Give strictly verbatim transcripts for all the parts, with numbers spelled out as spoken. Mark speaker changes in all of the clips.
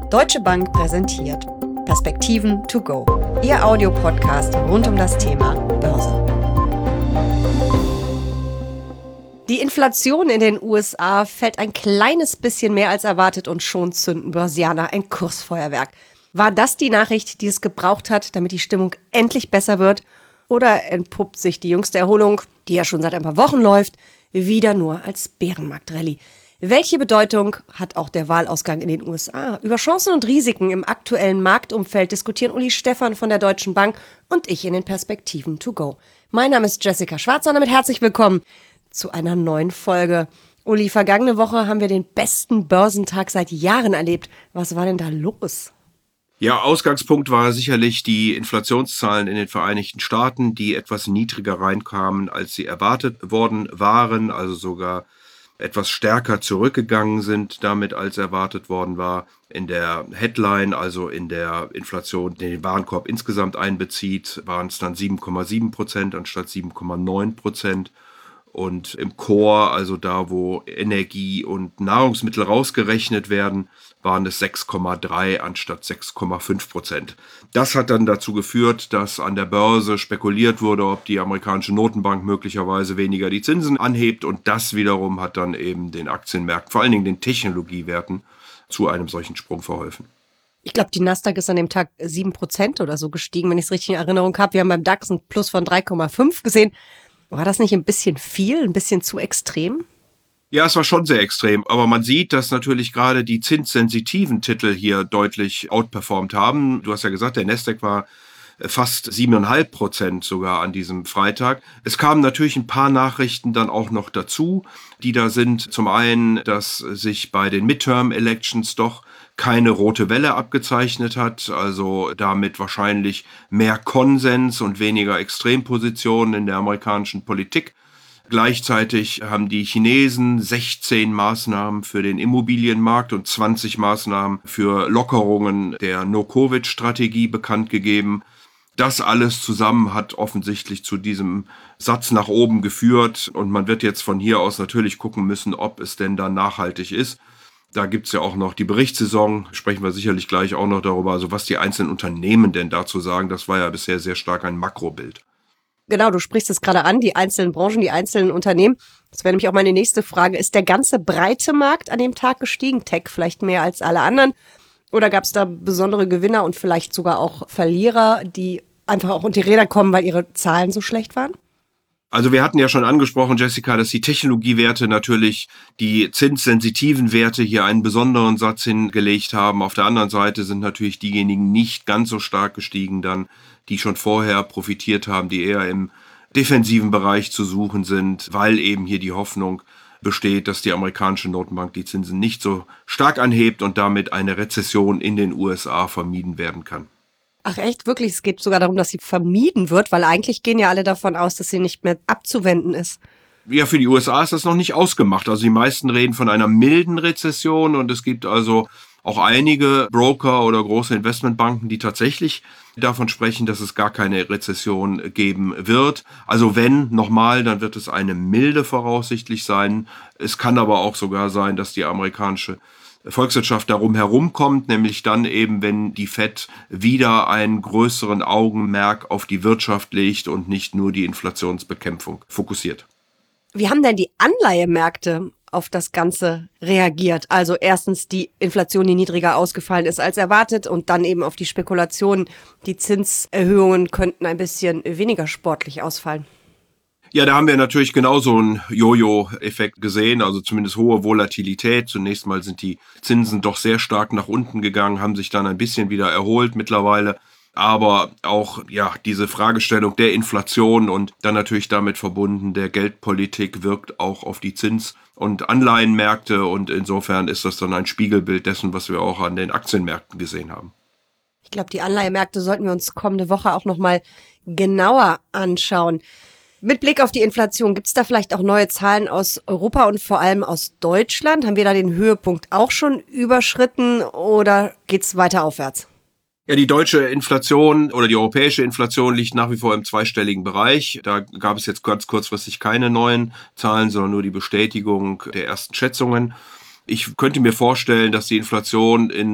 Speaker 1: Deutsche Bank präsentiert Perspektiven to go, Ihr Audiopodcast rund um das Thema Börse. Die Inflation in den U S A fällt ein kleines bisschen mehr als erwartet und schon zünden Börsianer ein Kursfeuerwerk. War das die Nachricht, die es gebraucht hat, damit die Stimmung endlich besser wird? Oder entpuppt sich die jüngste Erholung, die ja schon seit ein paar Wochen läuft, wieder nur als Bärenmarkt-Rallye? Welche Bedeutung hat auch der Wahlausgang in den U S A? Über Chancen und Risiken im aktuellen Marktumfeld diskutieren Uli Stephan von der Deutschen Bank und ich in den Perspektiven to go. Mein Name ist Jessica Schwarzer und damit herzlich willkommen zu einer neuen Folge. Uli, vergangene Woche haben wir den besten Börsentag seit Jahren erlebt. Was war denn da los?
Speaker 2: Ja, Ausgangspunkt war sicherlich die Inflationszahlen in den Vereinigten Staaten, die etwas niedriger reinkamen, als sie erwartet worden waren, also sogar etwas stärker zurückgegangen sind damit, als erwartet worden war. In der Headline, also in der Inflation, die den Warenkorb insgesamt einbezieht, waren es dann sieben Komma sieben Prozent anstatt sieben Komma neun Prozent. Und im Core, also da, wo Energie und Nahrungsmittel rausgerechnet werden, waren es sechs Komma drei anstatt sechs Komma fünf Prozent. Das hat dann dazu geführt, dass an der Börse spekuliert wurde, ob die amerikanische Notenbank möglicherweise weniger die Zinsen anhebt. Und das wiederum hat dann eben den Aktienmärkten, vor allen Dingen den Technologiewerten, zu einem solchen Sprung verholfen.
Speaker 1: Ich glaube, die Nasdaq ist an dem Tag sieben Prozent oder so gestiegen, wenn ich es richtig in Erinnerung habe. Wir haben beim DAX einen Plus von drei Komma fünf gesehen. War das nicht ein bisschen viel, ein bisschen zu extrem?
Speaker 2: Ja, es war schon sehr extrem, aber man sieht, dass natürlich gerade die zinssensitiven Titel hier deutlich outperformt haben. Du hast ja gesagt, der Nasdaq war fast sieben Komma fünf Prozent sogar an diesem Freitag. Es kamen natürlich ein paar Nachrichten dann auch noch dazu, die da sind. Zum einen, dass sich bei den Midterm-Elections doch keine rote Welle abgezeichnet hat, also damit wahrscheinlich mehr Konsens und weniger Extrempositionen in der amerikanischen Politik. Gleichzeitig haben die Chinesen sechzehn Maßnahmen für den Immobilienmarkt und zwanzig Maßnahmen für Lockerungen der No-Covid-Strategie bekannt gegeben. Das alles zusammen hat offensichtlich zu diesem Satz nach oben geführt und man wird jetzt von hier aus natürlich gucken müssen, ob es denn dann nachhaltig ist. Da gibt's ja auch noch die Berichtssaison, sprechen wir sicherlich gleich auch noch darüber, also was die einzelnen Unternehmen denn dazu sagen. Das war ja bisher sehr stark ein Makrobild.
Speaker 1: Genau, du sprichst es gerade an, die einzelnen Branchen, die einzelnen Unternehmen. Das wäre nämlich auch meine nächste Frage. Ist der ganze breite Markt an dem Tag gestiegen? Tech vielleicht mehr als alle anderen? Oder gab es da besondere Gewinner und vielleicht sogar auch Verlierer, die einfach auch unter die Räder kommen, weil ihre Zahlen so schlecht waren?
Speaker 2: Also wir hatten ja schon angesprochen, Jessica, dass die Technologiewerte natürlich die zinssensitiven Werte hier einen besonderen Satz hingelegt haben. Auf der anderen Seite sind natürlich diejenigen nicht ganz so stark gestiegen dann, die schon vorher profitiert haben, die eher im defensiven Bereich zu suchen sind, weil eben hier die Hoffnung besteht, dass die amerikanische Notenbank die Zinsen nicht so stark anhebt und damit eine Rezession in den U S A vermieden werden kann.
Speaker 1: Ach echt, wirklich? Es geht sogar darum, dass sie vermieden wird, weil eigentlich gehen ja alle davon aus, dass sie nicht mehr abzuwenden ist.
Speaker 2: Ja, für die U S A ist das noch nicht ausgemacht. Also die meisten reden von einer milden Rezession und es gibt also auch einige Broker oder große Investmentbanken, die tatsächlich davon sprechen, dass es gar keine Rezession geben wird. Also wenn, nochmal, dann wird es eine milde voraussichtlich sein. Es kann aber auch sogar sein, dass die amerikanische Volkswirtschaft darum herumkommt, nämlich dann eben, wenn die Fed wieder einen größeren Augenmerk auf die Wirtschaft legt und nicht nur die Inflationsbekämpfung fokussiert.
Speaker 1: Wie haben denn die Anleihemärkte auf das Ganze reagiert? Also erstens die Inflation, die niedriger ausgefallen ist als erwartet und dann eben auf die Spekulationen, die Zinserhöhungen könnten ein bisschen weniger sportlich ausfallen.
Speaker 2: Ja, da haben wir natürlich genauso einen Jojo-Effekt gesehen, also zumindest hohe Volatilität. Zunächst mal sind die Zinsen doch sehr stark nach unten gegangen, haben sich dann ein bisschen wieder erholt mittlerweile. Aber auch ja diese Fragestellung der Inflation und dann natürlich damit verbunden der Geldpolitik wirkt auch auf die Zins- und Anleihenmärkte. Und insofern ist das dann ein Spiegelbild dessen, was wir auch an den Aktienmärkten gesehen haben.
Speaker 1: Ich glaube, die Anleihemärkte sollten wir uns kommende Woche auch nochmal genauer anschauen. Mit Blick auf die Inflation, gibt es da vielleicht auch neue Zahlen aus Europa und vor allem aus Deutschland? Haben wir da den Höhepunkt auch schon überschritten oder geht es weiter aufwärts?
Speaker 2: Ja, die deutsche Inflation oder die europäische Inflation liegt nach wie vor im zweistelligen Bereich. Da gab es jetzt ganz kurzfristig keine neuen Zahlen, sondern nur die Bestätigung der ersten Schätzungen. Ich könnte mir vorstellen, dass die Inflation in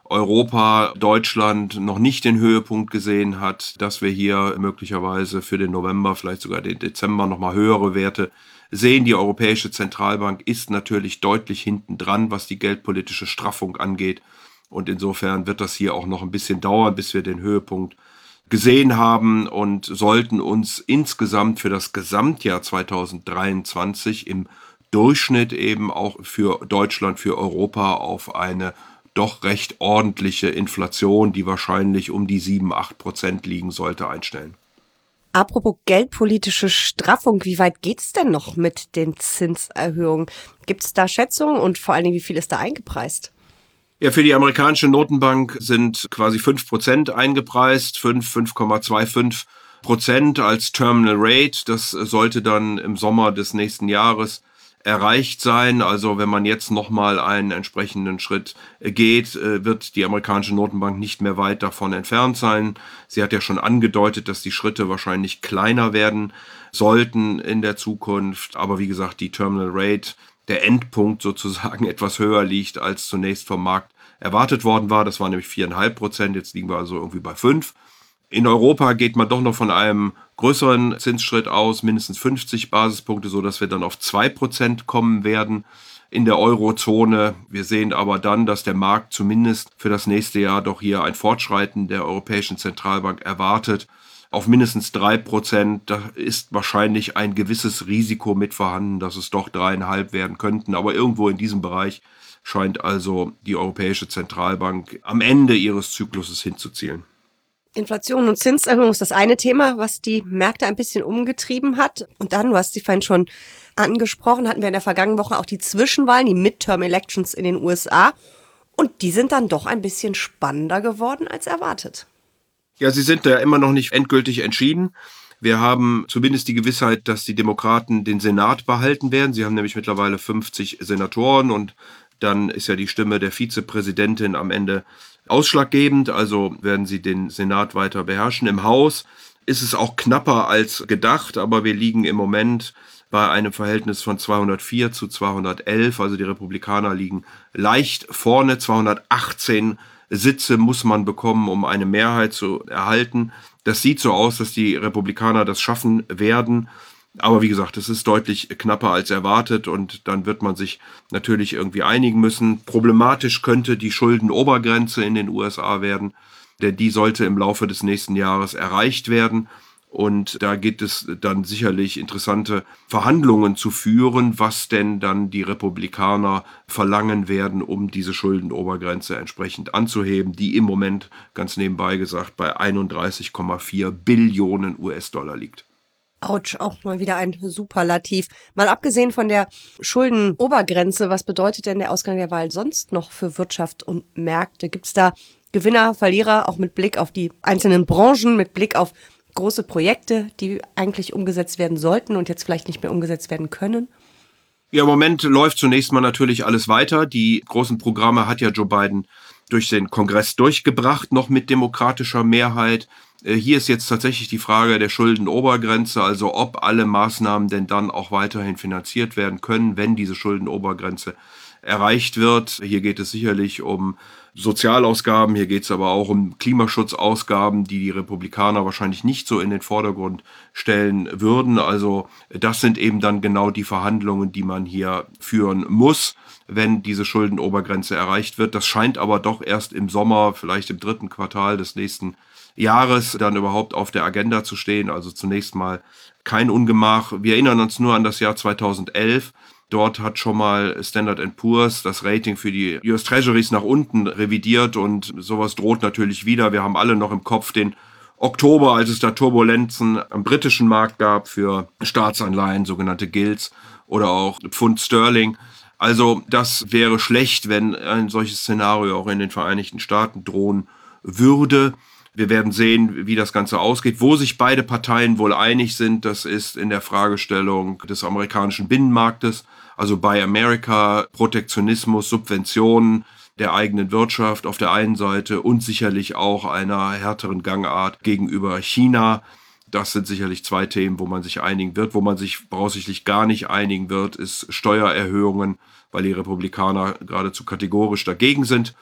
Speaker 2: Europa, Deutschland noch nicht den Höhepunkt gesehen hat, dass wir hier möglicherweise für den November, vielleicht sogar den Dezember nochmal höhere Werte sehen. Die Europäische Zentralbank ist natürlich deutlich hinten dran, was die geldpolitische Straffung angeht. Und insofern wird das hier auch noch ein bisschen dauern, bis wir den Höhepunkt gesehen haben und sollten uns insgesamt für das Gesamtjahr zweitausenddreiundzwanzig im Durchschnitt eben auch für Deutschland, für Europa auf eine doch recht ordentliche Inflation, die wahrscheinlich um die sieben, acht Prozent liegen sollte, einstellen.
Speaker 1: Apropos geldpolitische Straffung, wie weit geht's denn noch mit den Zinserhöhungen? Gibt es da Schätzungen und vor allen Dingen, wie viel ist da eingepreist?
Speaker 2: Ja, für die amerikanische Notenbank sind quasi fünf Prozent eingepreist, fünf, fünf Komma fünfundzwanzig Prozent als Terminal Rate. Das sollte dann im Sommer des nächsten Jahres erreicht sein. Also wenn man jetzt nochmal einen entsprechenden Schritt geht, wird die amerikanische Notenbank nicht mehr weit davon entfernt sein. Sie hat ja schon angedeutet, dass die Schritte wahrscheinlich kleiner werden sollten in der Zukunft. Aber wie gesagt, die Terminal Rate, der Endpunkt sozusagen, etwas höher liegt, als zunächst vom Markt erwartet worden war. Das war nämlich vier Komma fünf Prozent, jetzt liegen wir also irgendwie bei fünf. In Europa geht man doch noch von einem größeren Zinsschritt aus, mindestens fünfzig Basispunkte, sodass wir dann auf zwei Prozent kommen werden in der Eurozone. Wir sehen aber dann, dass der Markt zumindest für das nächste Jahr doch hier ein Fortschreiten der Europäischen Zentralbank erwartet. Auf mindestens drei Prozent, da ist wahrscheinlich ein gewisses Risiko mit vorhanden, dass es doch dreieinhalb werden könnten. Aber irgendwo in diesem Bereich scheint also die Europäische Zentralbank am Ende ihres Zykluses hinzuzielen.
Speaker 1: Inflation und Zinserhöhung ist das eine Thema, was die Märkte ein bisschen umgetrieben hat. Und dann, du hast sie vorhin schon angesprochen, hatten wir in der vergangenen Woche auch die Zwischenwahlen, die Midterm-Elections in den U S A. Und die sind dann doch ein bisschen spannender geworden als erwartet.
Speaker 2: Ja, sie sind da immer noch nicht endgültig entschieden. Wir haben zumindest die Gewissheit, dass die Demokraten den Senat behalten werden. Sie haben nämlich mittlerweile fünfzig Senatoren und dann ist ja die Stimme der Vizepräsidentin am Ende ausschlaggebend. Also werden sie den Senat weiter beherrschen. Im Haus ist es auch knapper als gedacht, aber wir liegen im Moment bei einem Verhältnis von zweihundertvier zu zweihundertelf. Also die Republikaner liegen leicht vorne. zweihundertachtzehn Sitze muss man bekommen, um eine Mehrheit zu erhalten. Das sieht so aus, dass die Republikaner das schaffen werden. Aber wie gesagt, es ist deutlich knapper als erwartet und dann wird man sich natürlich irgendwie einigen müssen. Problematisch könnte die Schuldenobergrenze in den U S A werden, denn die sollte im Laufe des nächsten Jahres erreicht werden. Und da gibt es dann sicherlich interessante Verhandlungen zu führen, was denn dann die Republikaner verlangen werden, um diese Schuldenobergrenze entsprechend anzuheben, die im Moment, ganz nebenbei gesagt, bei einunddreißig Komma vier Billionen U S-Dollar liegt.
Speaker 1: Autsch, auch mal wieder ein Superlativ. Mal abgesehen von der Schuldenobergrenze, was bedeutet denn der Ausgang der Wahl sonst noch für Wirtschaft und Märkte? Gibt es da Gewinner, Verlierer, auch mit Blick auf die einzelnen Branchen, mit Blick auf große Projekte, die eigentlich umgesetzt werden sollten und jetzt vielleicht nicht mehr umgesetzt werden können?
Speaker 2: Ja, im Moment läuft zunächst mal natürlich alles weiter. Die großen Programme hat ja Joe Biden durch den Kongress durchgebracht, noch mit demokratischer Mehrheit. Hier ist jetzt tatsächlich die Frage der Schuldenobergrenze, also ob alle Maßnahmen denn dann auch weiterhin finanziert werden können, wenn diese Schuldenobergrenze erreicht wird. Hier geht es sicherlich um Sozialausgaben, hier geht es aber auch um Klimaschutzausgaben, die die Republikaner wahrscheinlich nicht so in den Vordergrund stellen würden. Also das sind eben dann genau die Verhandlungen, die man hier führen muss, wenn diese Schuldenobergrenze erreicht wird. Das scheint aber doch erst im Sommer, vielleicht im dritten Quartal des nächsten Jahres dann überhaupt auf der Agenda zu stehen. Also zunächst mal kein Ungemach. Wir erinnern uns nur an das Jahr zweitausendelf. Dort hat schon mal Standard and Poor's das Rating für die U S Treasuries nach unten revidiert und sowas droht natürlich wieder. Wir haben alle noch im Kopf den Oktober, als es da Turbulenzen am britischen Markt gab für Staatsanleihen, sogenannte Gilts oder auch Pfund Sterling. Also das wäre schlecht, wenn ein solches Szenario auch in den Vereinigten Staaten drohen würde. Wir werden sehen, wie das Ganze ausgeht. Wo sich beide Parteien wohl einig sind, das ist in der Fragestellung des amerikanischen Binnenmarktes, also Buy America, Protektionismus, Subventionen der eigenen Wirtschaft auf der einen Seite und sicherlich auch einer härteren Gangart gegenüber China. Das sind sicherlich zwei Themen, wo man sich einigen wird. Wo man sich voraussichtlich gar nicht einigen wird, ist Steuererhöhungen, weil die Republikaner geradezu kategorisch dagegen sind.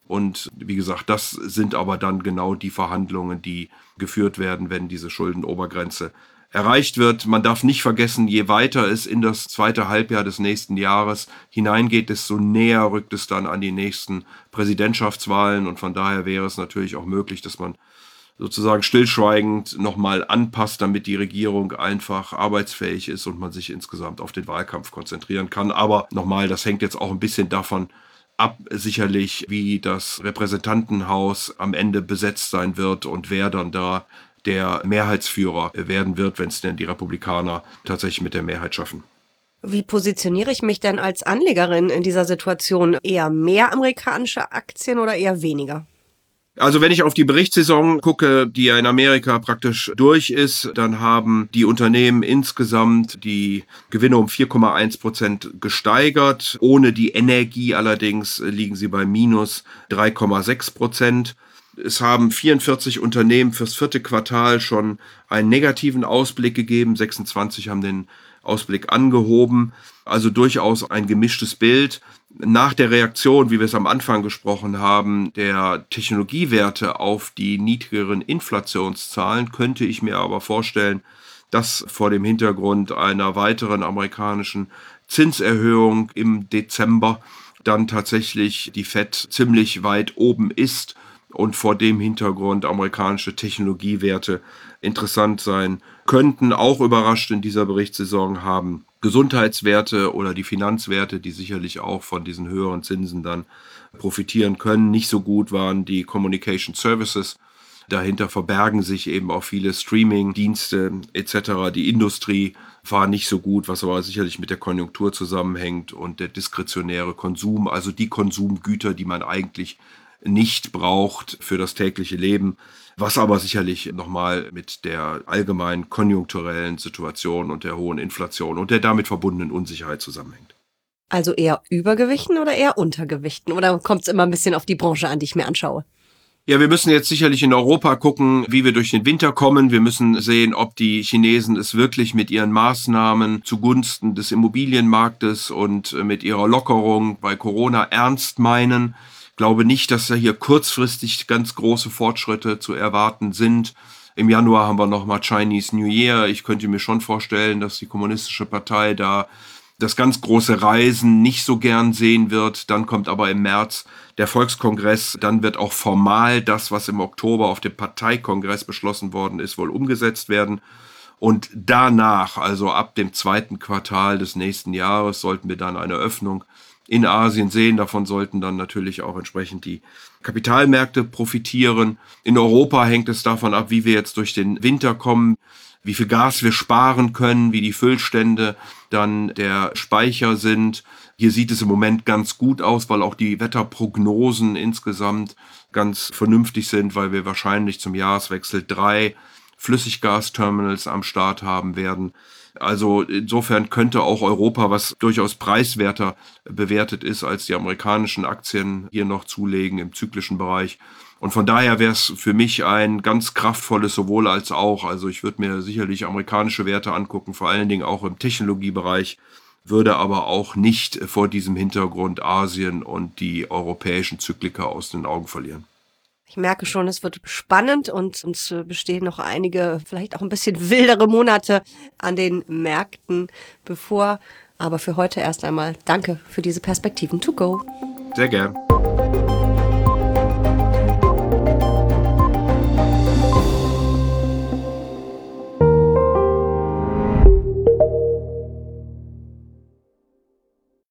Speaker 2: Und wie gesagt, das sind aber dann genau die Verhandlungen, die geführt werden, wenn diese Schuldenobergrenze erreicht wird. Man darf nicht vergessen, je weiter es in das zweite Halbjahr des nächsten Jahres hineingeht, desto näher rückt es dann an die nächsten Präsidentschaftswahlen. Und von daher wäre es natürlich auch möglich, dass man sozusagen stillschweigend nochmal anpasst, damit die Regierung einfach arbeitsfähig ist und man sich insgesamt auf den Wahlkampf konzentrieren kann. Aber nochmal, das hängt jetzt auch ein bisschen davon ab, sicherlich, wie das Repräsentantenhaus am Ende besetzt sein wird und wer dann da der Mehrheitsführer werden wird, wenn es denn die Republikaner tatsächlich mit der Mehrheit schaffen.
Speaker 1: Wie positioniere ich mich denn als Anlegerin in dieser Situation? Eher mehr amerikanische Aktien oder eher weniger?
Speaker 2: Also wenn ich auf die Berichtssaison gucke, die ja in Amerika praktisch durch ist, dann haben die Unternehmen insgesamt die Gewinne um vier Komma eins Prozent gesteigert. Ohne die Energie allerdings liegen sie bei minus drei Komma sechs Prozent. Es haben vierundvierzig Unternehmen fürs vierte Quartal schon einen negativen Ausblick gegeben. sechsundzwanzig haben den Ausblick angehoben. Also durchaus ein gemischtes Bild. Nach der Reaktion, wie wir es am Anfang gesprochen haben, der Technologiewerte auf die niedrigeren Inflationszahlen, könnte ich mir aber vorstellen, dass vor dem Hintergrund einer weiteren amerikanischen Zinserhöhung im Dezember dann tatsächlich die Fed ziemlich weit oben ist und vor dem Hintergrund amerikanische Technologiewerte interessant sein könnten. Auch überrascht in dieser Berichtssaison haben Gesundheitswerte oder die Finanzwerte, die sicherlich auch von diesen höheren Zinsen dann profitieren können. Nicht so gut waren die Communication Services. Dahinter verbergen sich eben auch viele Streaming-Dienste et cetera. Die Industrie war nicht so gut, was aber sicherlich mit der Konjunktur zusammenhängt und der diskretionäre Konsum, also die Konsumgüter, die man eigentlich nicht braucht für das tägliche Leben, was aber sicherlich nochmal mit der allgemeinen konjunkturellen Situation und der hohen Inflation und der damit verbundenen Unsicherheit zusammenhängt.
Speaker 1: Also eher Übergewichten oder eher Untergewichten? Oder kommt es immer ein bisschen auf die Branche an, die ich mir anschaue?
Speaker 2: Ja, wir müssen jetzt sicherlich in Europa gucken, wie wir durch den Winter kommen. Wir müssen sehen, ob die Chinesen es wirklich mit ihren Maßnahmen zugunsten des Immobilienmarktes und mit ihrer Lockerung bei Corona ernst meinen. Ich glaube nicht, dass da hier kurzfristig ganz große Fortschritte zu erwarten sind. Im Januar haben wir nochmal Chinese New Year. Ich könnte mir schon vorstellen, dass die Kommunistische Partei da das ganz große Reisen nicht so gern sehen wird. Dann kommt aber im März der Volkskongress. Dann wird auch formal das, was im Oktober auf dem Parteikongress beschlossen worden ist, wohl umgesetzt werden. Und danach, also ab dem zweiten Quartal des nächsten Jahres, sollten wir dann eine Öffnung in Asien sehen. Davon sollten dann natürlich auch entsprechend die Kapitalmärkte profitieren. In Europa hängt es davon ab, wie wir jetzt durch den Winter kommen, wie viel Gas wir sparen können, wie die Füllstände dann der Speicher sind. Hier sieht es im Moment ganz gut aus, weil auch die Wetterprognosen insgesamt ganz vernünftig sind, weil wir wahrscheinlich zum Jahreswechsel drei Flüssiggasterminals am Start haben werden. Also insofern könnte auch Europa, was durchaus preiswerter bewertet ist als die amerikanischen Aktien, hier noch zulegen im zyklischen Bereich. Und von daher wäre es für mich ein ganz kraftvolles sowohl als auch. Also ich würde mir sicherlich amerikanische Werte angucken, vor allen Dingen auch im Technologiebereich, würde aber auch nicht vor diesem Hintergrund Asien und die europäischen Zyklika aus den Augen verlieren.
Speaker 1: Ich merke schon, es wird spannend und uns bestehen noch einige, vielleicht auch ein bisschen wildere Monate an den Märkten bevor. Aber für heute erst einmal danke für diese Perspektiven to go.
Speaker 2: Sehr gern.